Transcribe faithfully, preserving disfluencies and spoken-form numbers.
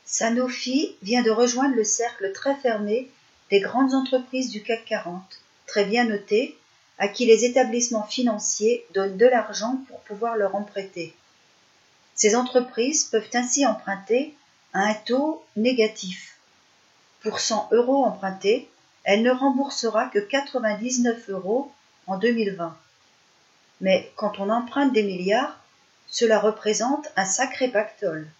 Sanofi vient de rejoindre le cercle très fermé des grandes entreprises du C A C quarante, très bien notées, à qui les établissements financiers donnent de l'argent pour pouvoir leur en prêter. Ces entreprises peuvent ainsi emprunter à un taux négatif. Pour cent euros empruntés, elle ne remboursera que quatre-vingt-dix-neuf euros en deux mille vingt. Mais quand on emprunte des milliards, cela représente un sacré pactole.